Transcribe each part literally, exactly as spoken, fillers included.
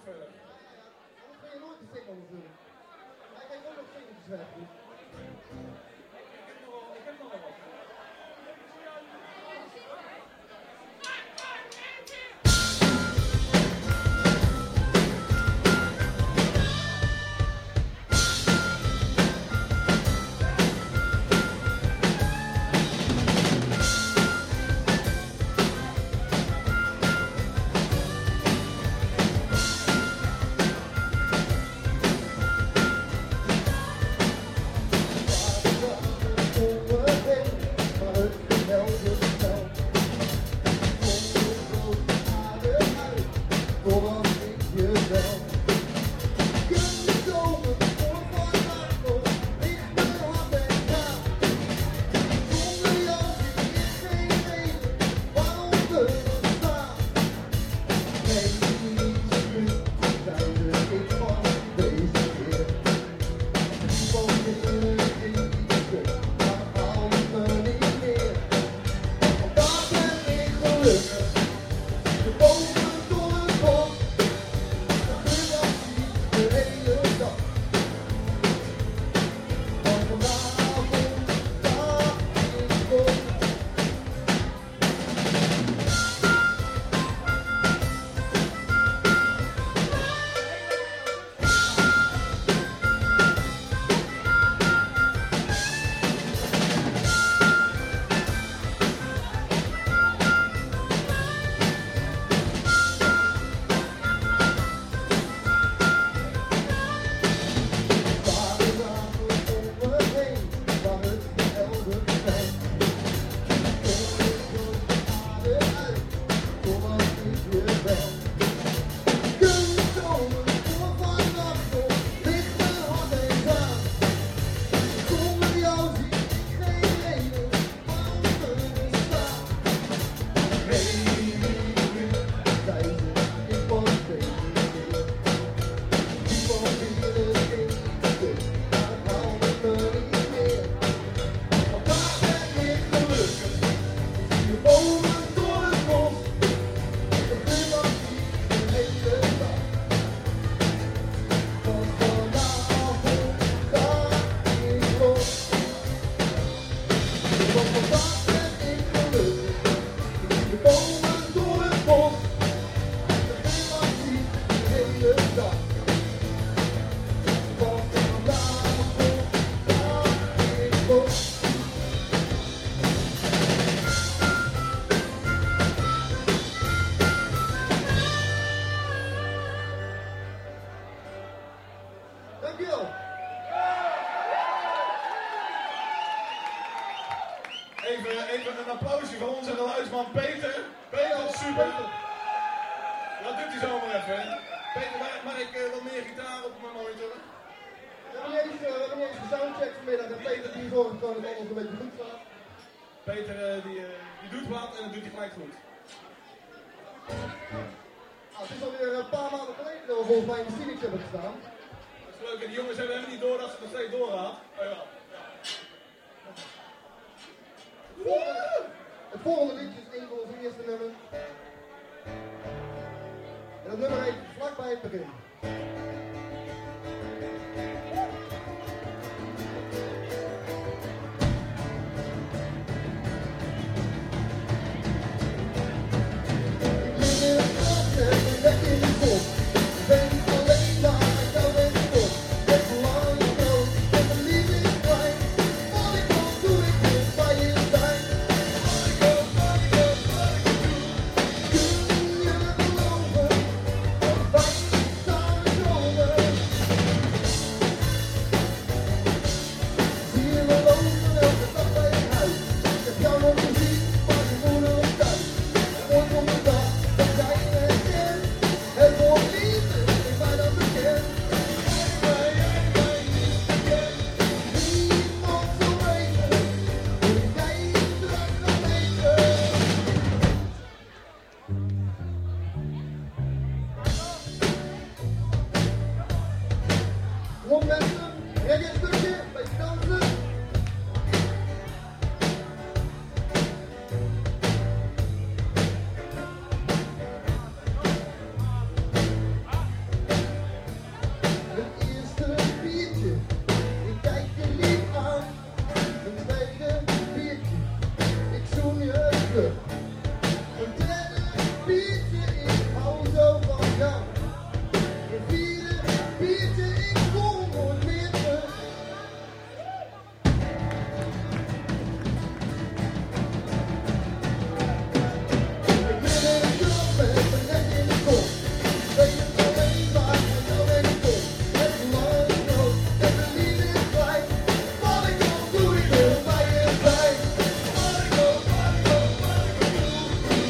verder. Anders ben je nooit de single natuurlijk. Hij geeft ook nog singeltjes weg. Ik heb nog wel, ik heb nog wel wat. Even, even een applausje voor onze geluidsman Peter. Peter, super. Dat doet hij zomaar even. Peter, mag, mag ik uh, wat meer gitaar op mijn monitor? We hebben niet eens, uh, we hebben niet eens gesoundcheck vanmiddag en Peter die zorgt gewoon dat alles een beetje goed gaat. Peter uh, die, uh, die doet wat en dat doet hij gelijk goed. Nou, het is alweer een paar maanden geleden dat we volgens mij in de Phoenix hebben gestaan. Dat is leuk en die jongens hebben helemaal niet door dat ze nog steeds doorgaan. Oh ja. Het volgende, het volgende liedje is een van onze eerste nummers. En dat nummer heet Vlakbij het begin. Over terug. Een derde biertje, ik hou zo van jou. Een vierde biertje, ik kom nooit meer terug. Ik ben een job met mijn nek in de kop. Weet het alleen maar, en dan ben ik op. Het lang is groot, en de liefde is kwijt. Wat ik ook doe, ik wil bij je zijn. Wat ik ook, wat ik ook, wat ik ook doe.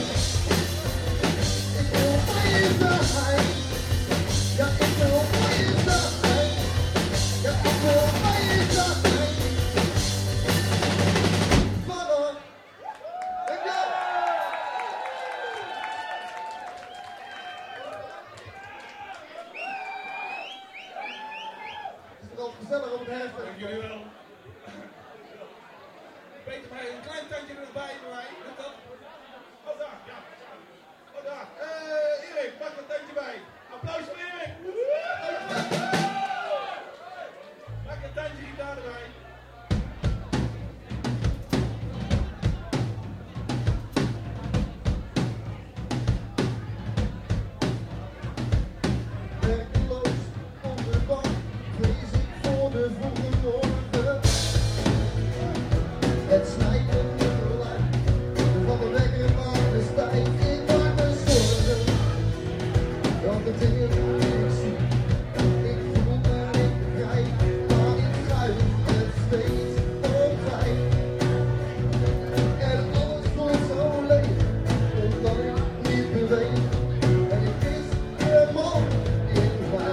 Ik wil bij je zijn. Ja, ik wil bij je zijn. Ja, ik wil bij je zijn. Vader, dank je. Is het al gezellig op het heffen? Dank jullie wel. Peter, maar een klein tandje er nog bij bij mij. Lukt dat? Oh, daar, ja. Oh, daar. Eh, Erik, pak een tandje bij. Applaus voor Erik. Pak een tandje gitaar erbij. Werkeloos op de bank, vrees ik voor de vroege morgen. Het snijdt me niet gelijk, van de wekker maar de stijf. Ik maak me zorgen, dat het heel goed ik zie. Ik voel en ik begrijp, maar ik schuif het steeds opzij. En alles voelt zo leeg, omdat ik niet beweeg. En ik mis de man in mij.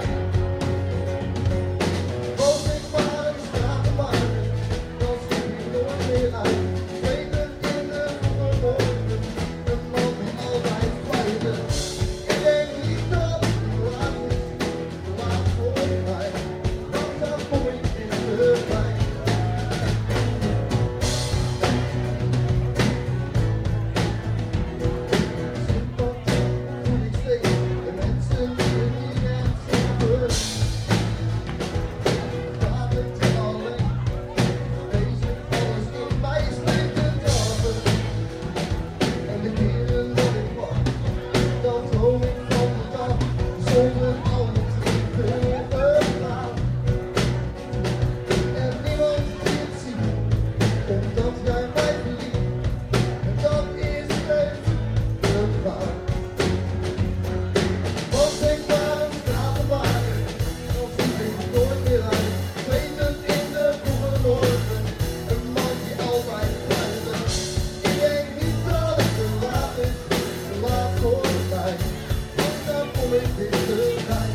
Als ik maar een straat te maken, dan schiet ik nooit meer uit. Weet het in de vroege morgen, een man die altijd fluiten. Ik denk niet dat het laat is, laat voor mij. Langzaam kom ik dichterbij. Sympathie voel ik steeds, de mensen die er niet echt zitten. Laat het alleen, deze alles in mij slijt het af. En de keren dat ik wacht, dan droom ik van de dag, zonder alles in te gaan. En niemand die het ziet, omdat jij mij verliet. En dat is steeds een gevaar. Was ik maar een straat te maken, dan zie ik nooit meer uit. Weet het in de vroege morgen, een man die altijd fluiten. Ik denk niet dat het te laat is, te laat voor mij. Langzaam kom ik dichterbij.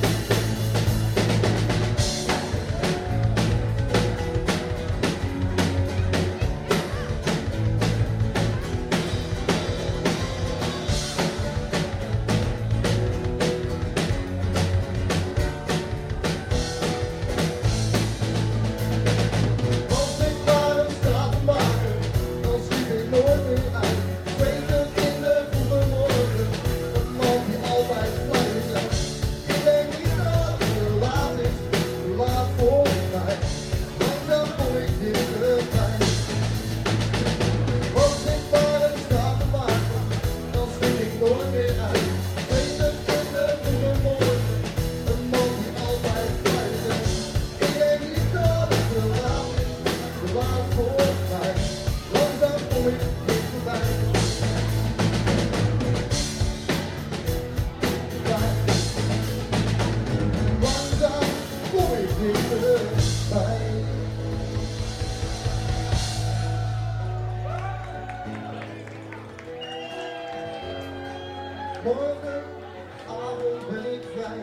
Als ik maar een straat te maken, dan schiet ik nooit meer uit. Weet het in de vroege morgen, een man die altijd fluiten. Ik denk niet dat het te laat is, te laat voor mij. Langzaam kom ik dichterbij. Als ik maar een straat te maken, dan schiet ik nooit meer uit. Weet het in de vroege morgen, een man die altijd fluiten. Ik denk niet dat het te laat is, te laat voor mij. Langzaam kom ik dichterbij. Langzaam kom ik dichterbij. Morgenavond ben ik vrij.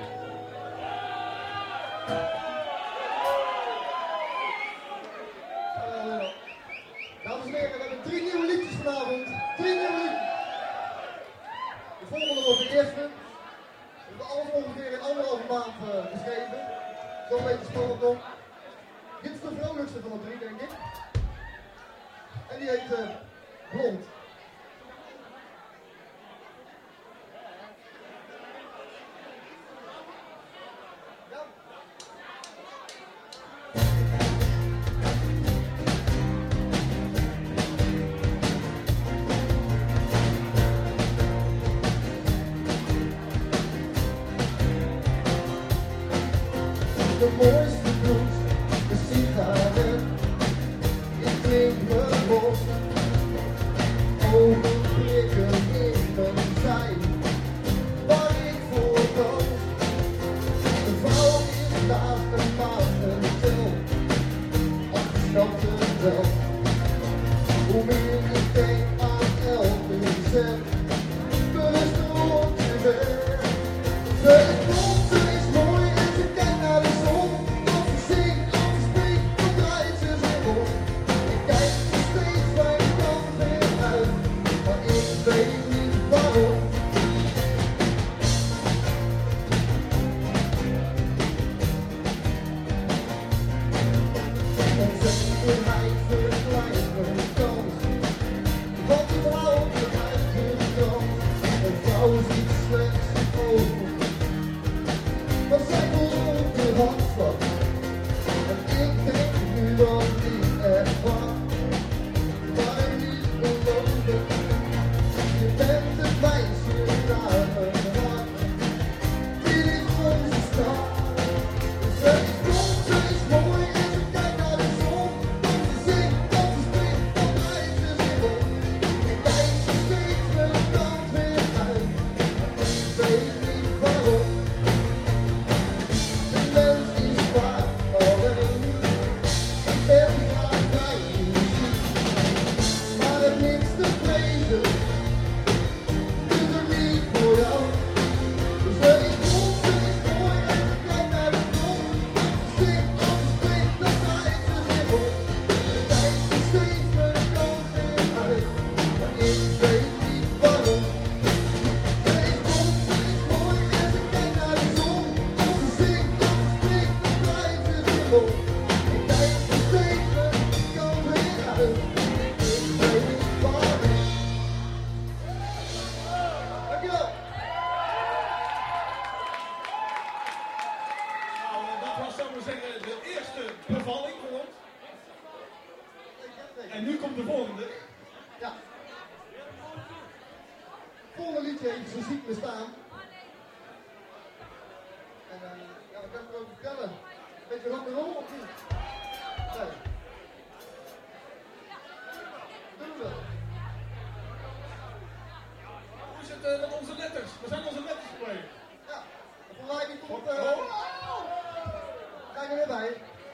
Uh, dames en heren, we hebben drie nieuwe liedjes vanavond. Drie nieuwe liedjes. De volgende wordt de eerste. We hebben alles ongeveer in anderhalve maand uh, geschreven. Zo'n beetje spannend nog. Dit is de vrolijkste van de drie, denk ik. En die heet uh, Blond. Ja. mooiste bloed, de sigaret. Ik drink me bos, ogenblikken in mijn zij, waar ik voor koos. De vrouw is daar een maand een tel, ach, ik snap het wel. Hoe meer ik denk aan elke cent, bewust wordt je weg. Ze is blond, ze is mooi en ze kijkt naar de zon. Als ze zingt, als ze spreekt, dan draait ze zich om. Ik kijk nog steeds bij de kant weer uit, maar ik weet niet waarom. Onzekerheid verkleint mijn kans, want die vrouw begrijpt hun kans. Een vrouw ziet slechts het ogen, maar zij voelt de handslag. En ik denk nu dat ik echt wacht, maar niet beloven. Je bent het meisje naar mijn hart, dit is onze stad. Ze is blond, ze is mooi en ze kijkt naar de zon. Als ze zingt, als ze springt, dan draait ze zich om. Ik kijk nog steeds mijn kant weer uit, maar ik weet niet waarom. De mens is vaak alleen, ik ben graag bij muziek, maar het niks te vrezen, is er niet voor jou. Ze is blond, ze is mooi en ze kijkt naar de zon. Als ze zingt, als ze springt, dan draait ze zich om. Ik kijk nog steeds mijn kant weer uit, maar ik weet niet waarom. Ze is blond, ze is mooi en ze kijkt naar de zon. Als ze zingt, als ze springt, dan draait ze zich om. Ik kijk nog steeds mijn kant weer uit, ik weet niet waarom. Dankjewel. Nou, eh, dat was, zou ik maar zeggen, de eerste bevalling voor ons. En nu komt de volgende. Ja. Volgende liedje heeft Ze ziet me staan. En uh, ja, wat kan ik erover vertellen? Beetje rock'n'roll of niet? Nee. Doen we. Hoe is het eh, met onze letters? We zijn onze letters gebleven. Ja. Voor mij die komt. Uh, kijk er weer bij.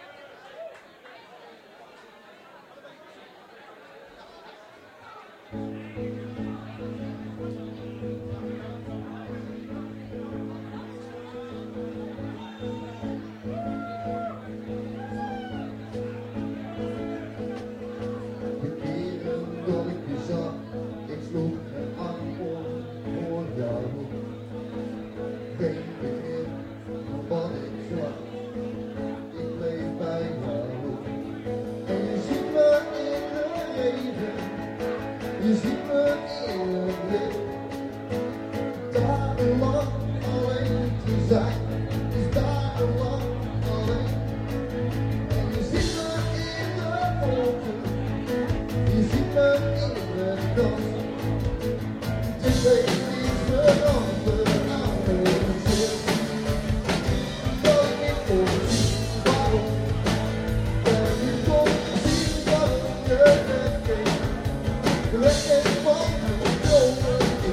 De keren dat ik je zag, ik sloeg mijn arm om voor jou. Geen begrip van wat ik zag, ik bleef bij jou. En je ziet me in de regen, je ziet me in het licht. Dagenlang alleen te zijn, is dagenlang alleen. En je ziet me in de wolken, je ziet me in het dans. Het weet niet veranderd aan het zicht. Dat ik niet kon zien waarom. En je kon zien waarom je wegkeek. De weg van mijn dromen.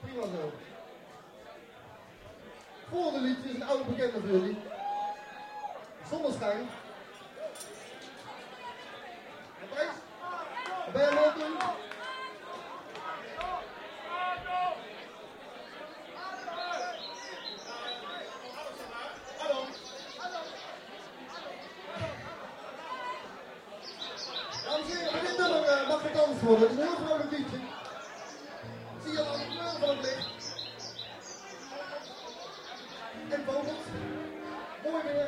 Prima zo. Het volgende liedje is een oude bekende voor jullie. Zonneschijn. Matthijs? Ben je hem ook doen? Dames en heren, dit nummer uh, mag gedanst worden. Het is een heel vrolijk liedje. Zie je al de kleur van het licht. En vogels. Mooi weer.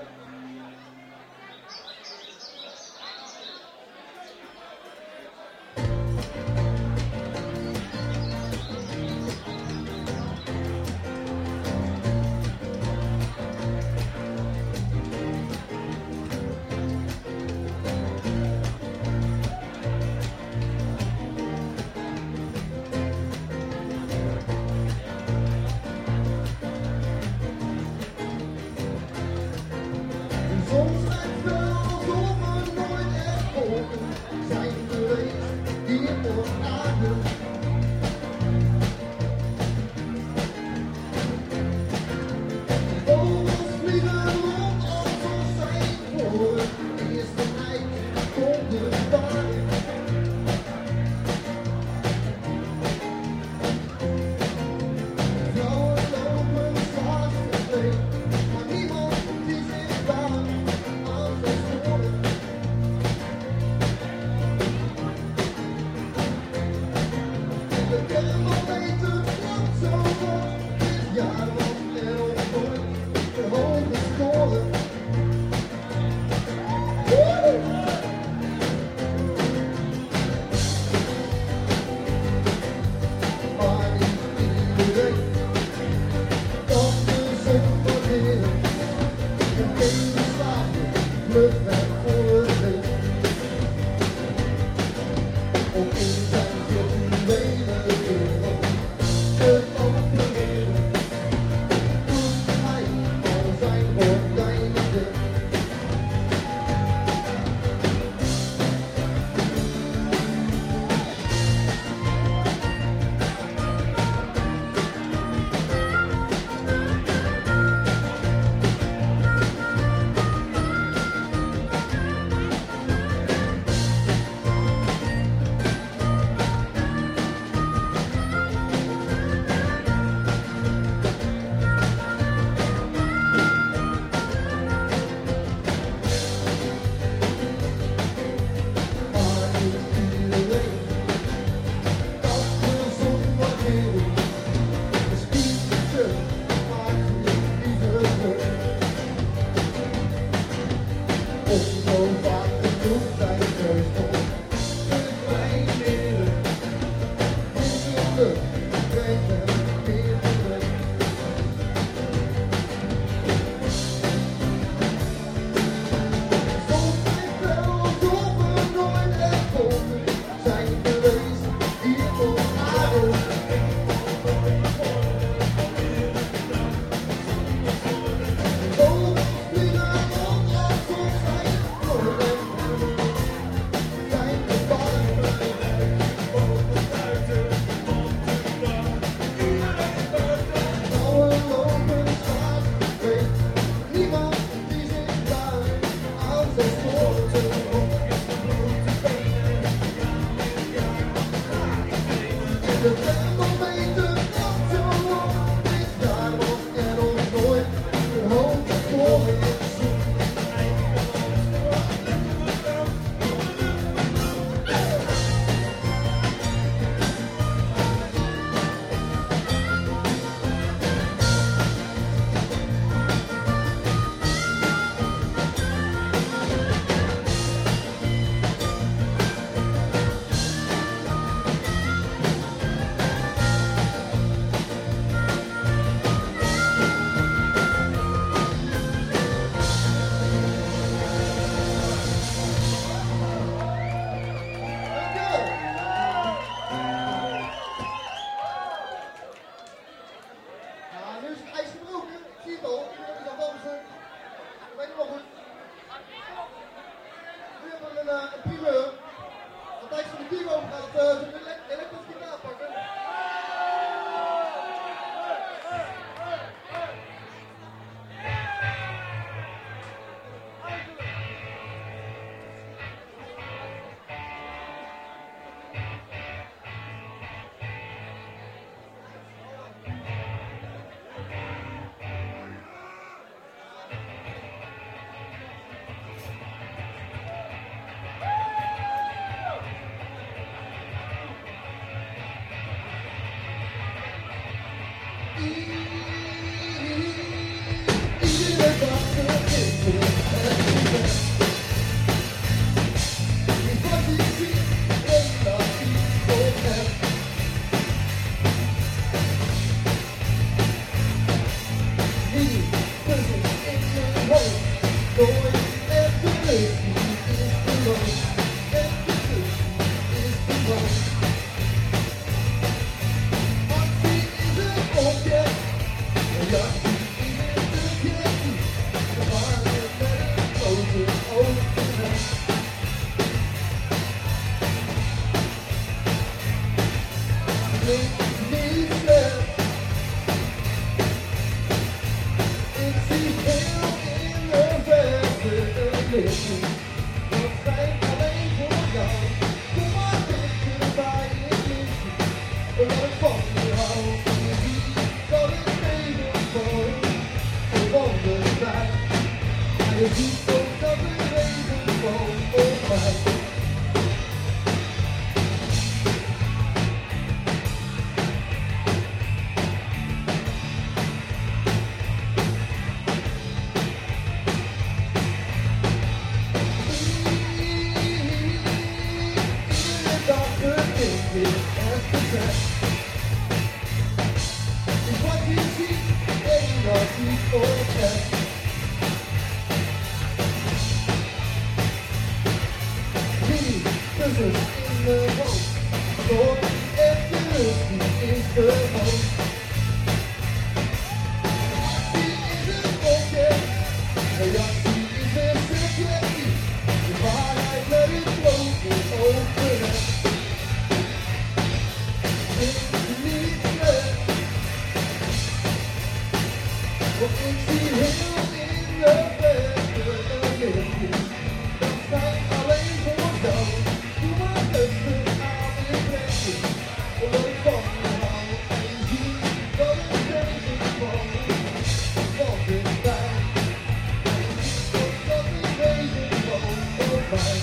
lichten. Dat schijnt alleen voor jou. Kom maar dichterbij, ik mis je. Omdat ik van je hou. Je ziet dat ik even val. Gewoon de tijd. Maar je ziet ook dat er regen valt op mij. Is wat je ziet, en dat niet voorzet. Zie, kussens in de hoofd, door echte rust die is de hoofd. Actie is een object, reactie is een subjectief. De waarheid let het lopen overleg. Want ik zie heel in de verte een lichtje. Dat schijnt alleen voor jou. Doe maar rustig aan je plekje. Omdat ik van je hou. En je ziet dat het regen valt. Van dichtbij. En je ziet ook dat het regen valt op mij.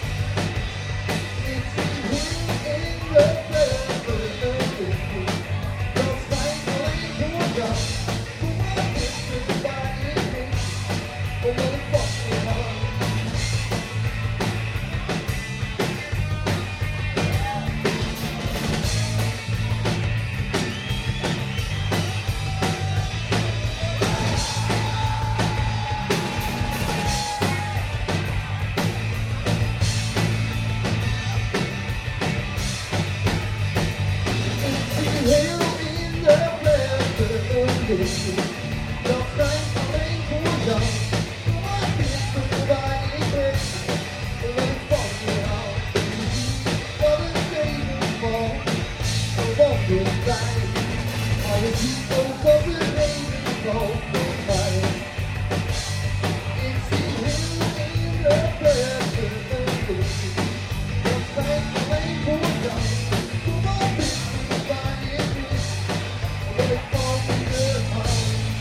Ik zie heel in de verte een lichtje. Dat schijnt alleen voor jou. Omdat ik van je hou. Ik zie heel in de verte een lichtje. Dat schijnt alleen voor jou. Maar je ziet ook dat de regen valt op mij. Ik zie heel in de verte een lichtje. Dat schijnt alleen voor jou. Kom maar dichter waar je is. Omdat ik van je hou.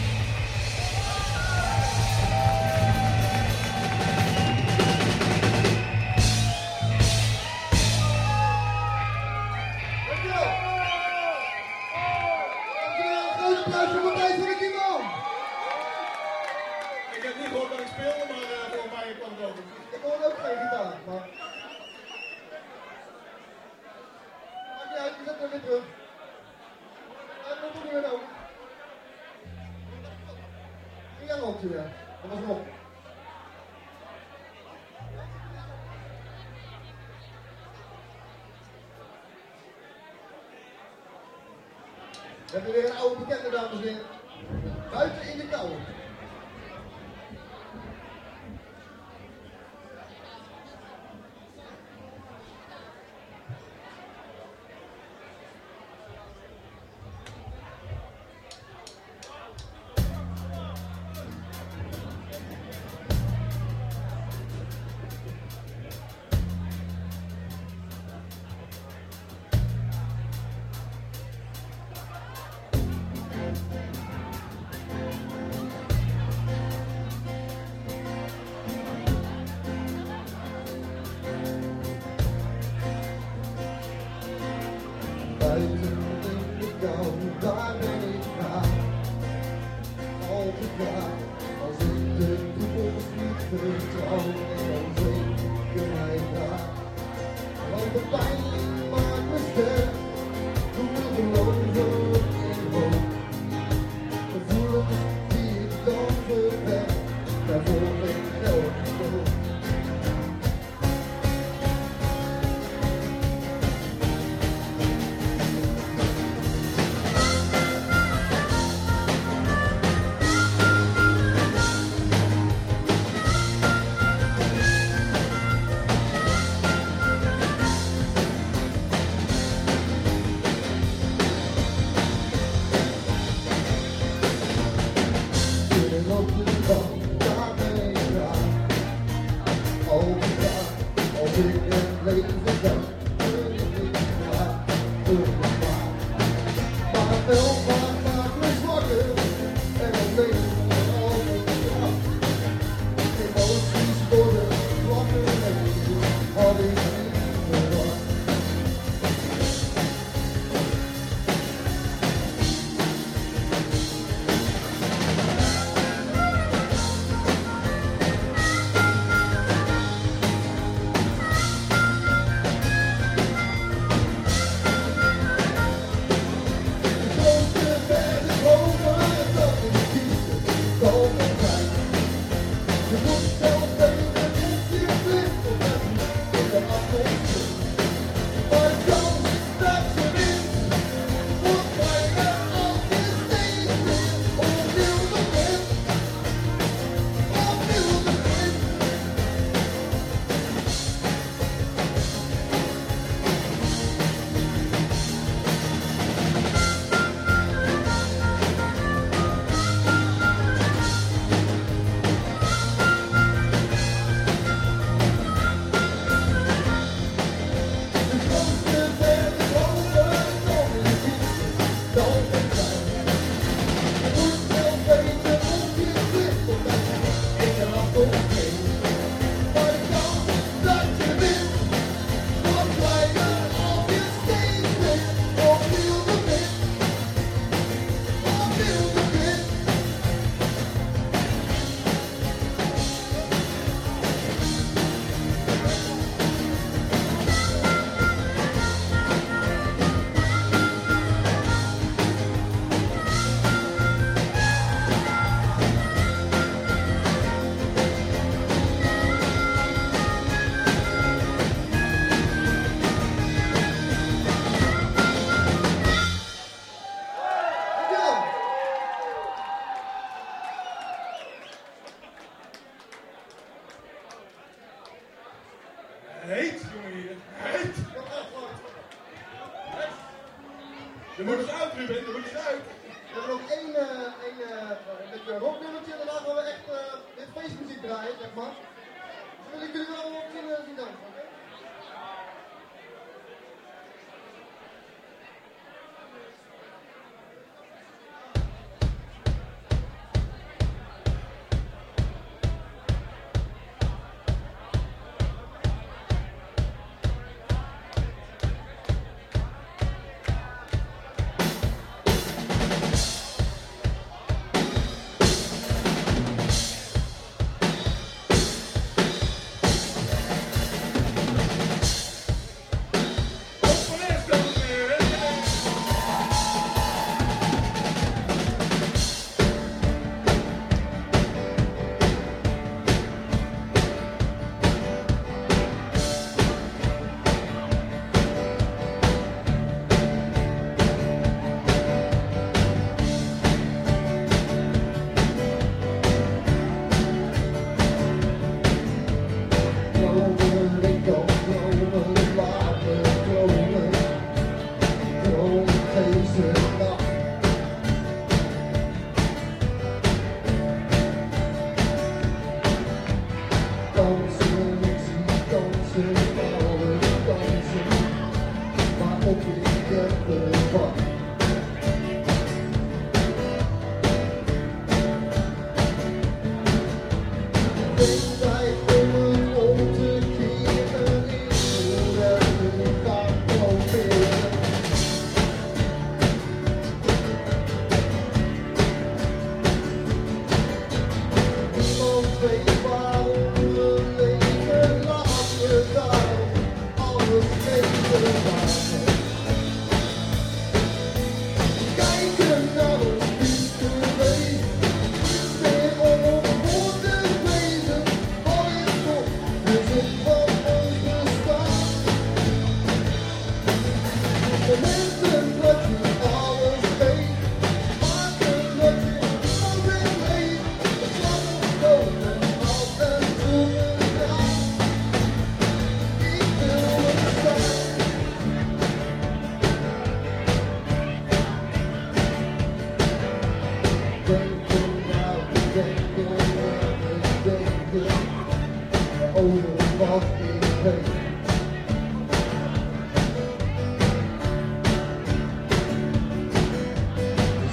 Ik heb niet gehoord dat ik speelde, maar uh, volgens mij kwam het ook. Ik hoor ook geen gitaar, maar... Maakt niet uit, je zet hem weer terug. En dat doen we weer nodig. Ging aan op weer. Dat was nog. We hebben weer een oude bekende, dames en heren. Buiten in de kou. Buiten in de kou, daar ben ik graag. Altijd graag, als ik de toekomst niet vertrouw. En dan zeker mij graag. Want de pijn maakt me sterk. Doe me geloven in hoop. Gevoelens die ik dan verwerk. Daarvoor ben ik elk gevoel. wel vaak maakt me zwakker. En dan weet ik van altijd af. Emoties worden wakker en had ik niet verwacht. Heet, jongen hier. Heet. Er moet eens uit, Ruben. Er moet eens uit. We hebben nog één, uh, één uh, een beetje rocknummertje en daarna gaan we echt uh, dit feestmuziek draaien, zeg maar. Dus wil ik jullie wel op zien, uh, zien dansen, oké?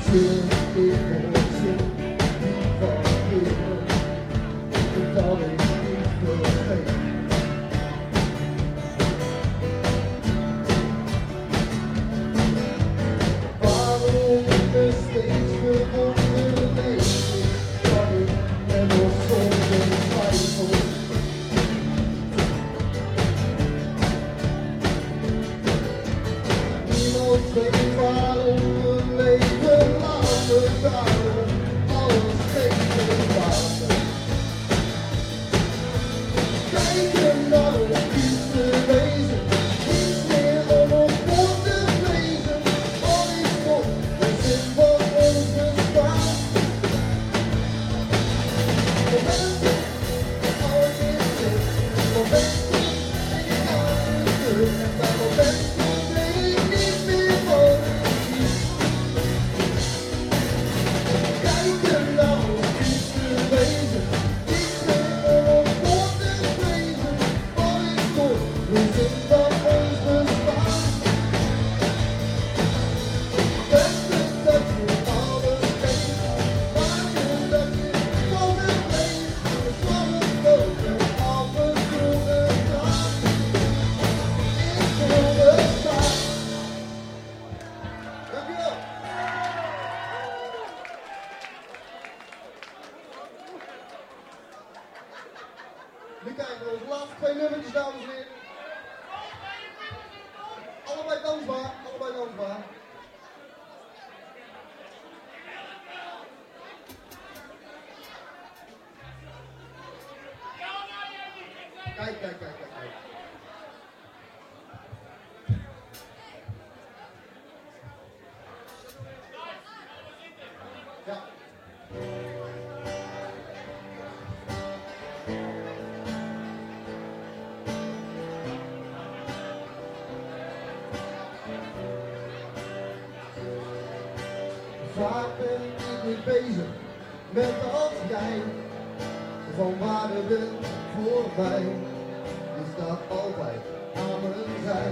Nu kijken we onze laatste twee nummertjes, dames en heren. Allebei dansbaar, allebei dansbaar. Kijk, kijk, kijk, kijk, kijk. Ja. Vaak ben ik niet bezig met wat jij van waarde bent voor mij. Je staat altijd aan mijn zij.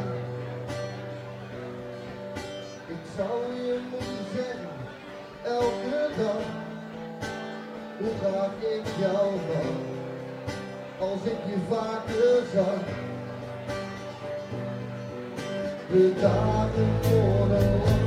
Ik zou je moeten zeggen, elke dag, hoe graag ik jou mag. Als ik je vaker zag, de dagen worden lang.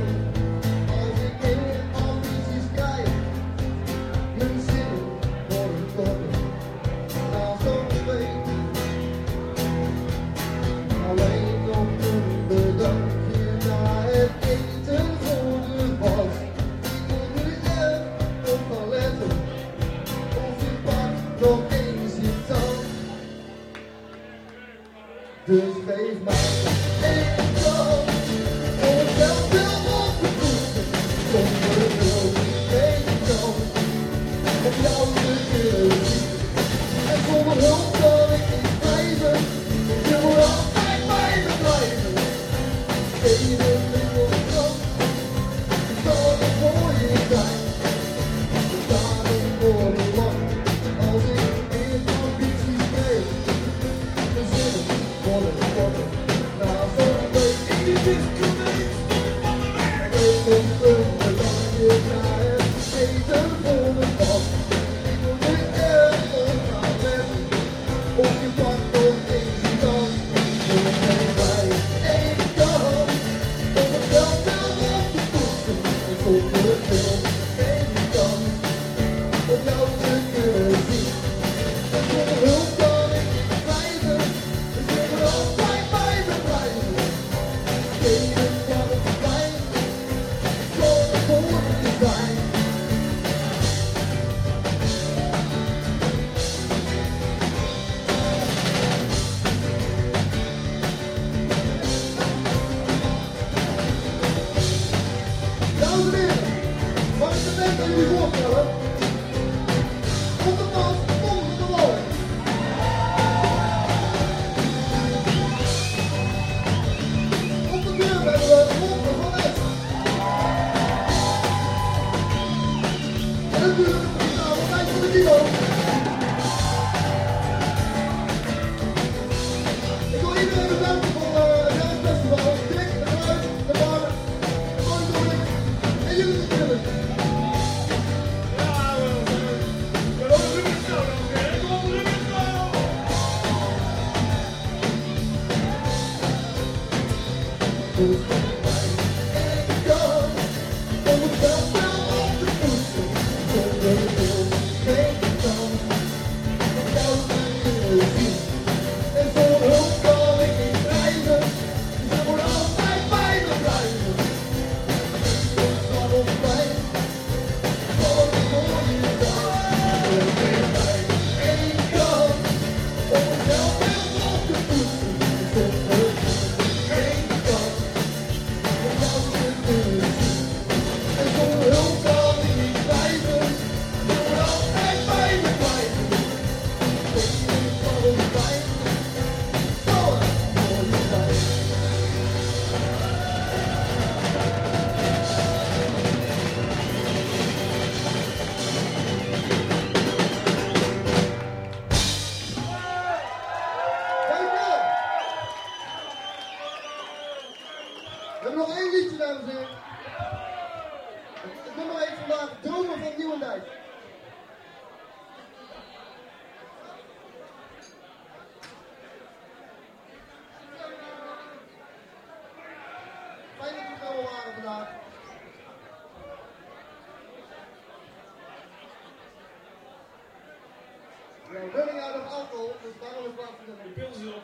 Dus geef mij één kans om het zelf wel op te voelen, zonder hulp geen kans om jou te kunnen zien. En zonder hulp kan ik niet blijven, je moet altijd bij me blijven. Even little kans, ik zal er voor je zijn. De dagen worden lang, als ik weer ambities neem. De zinnen worden korter, na zo'n week in die discotheek. Ik ben een dagje na het eten voor de pas. Ik wil nu ergens gaan letten, of je pakt nog eens die dans. Dus geef mij één kans, om het wel wel op te poetsen. En zonder veel geen kans, om jou te kunnen zien. En zonder hulp kan ik niet blijven. Altijd bij me blijven, geven kan het fijn, zorg voor je zijn. Dames en heren, mag ik de mensen aan jullie voorstellen? Op de pas, volgens de wal. Op de deur hebben we Ronde van Es. En natuurlijk de finale tijd van de kilo. Ik wil iedereen bedanken voor uh, het festival. Dick, de Geluid, de Bar, de Mooi en jullie natuurlijk. Ja, running out of alcohol, dus daarom is plaats voor Die pils is op.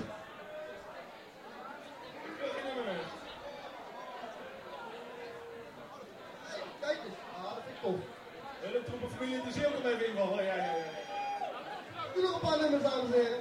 Ik wil geen nummer meer. Kijk eens, ah, dat vind ik tof. De troepenfamilie in de zeel komt even invallen. Ja, ja, ja. Doe nog een paar nummers, dames en heren.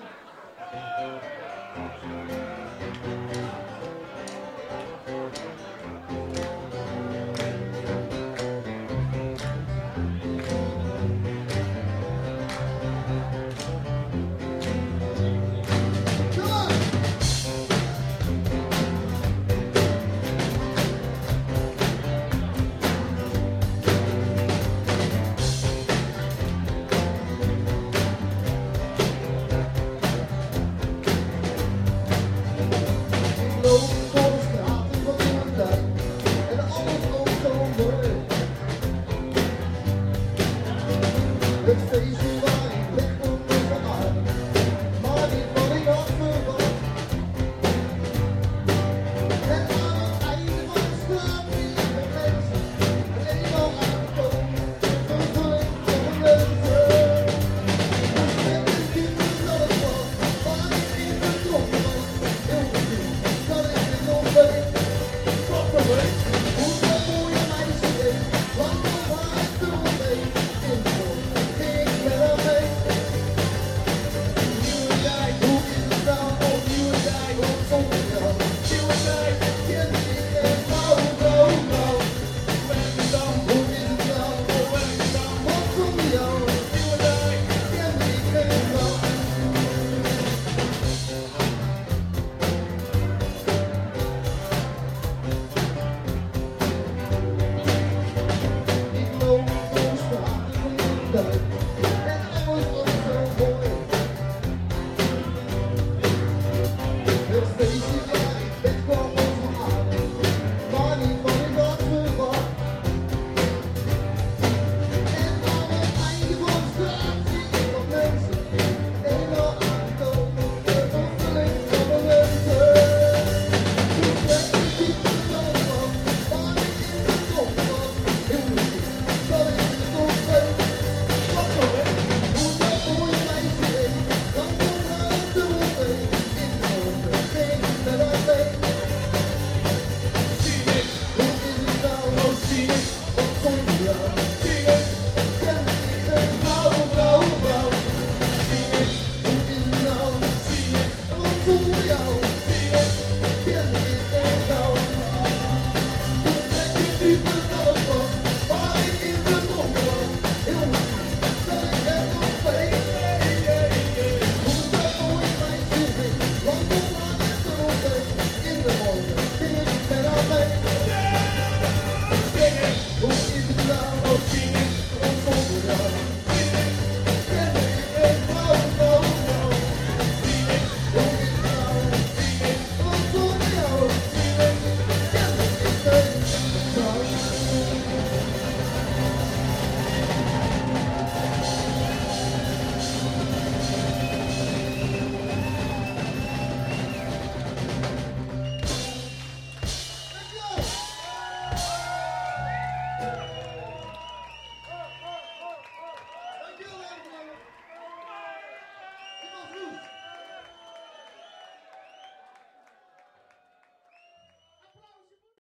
See it.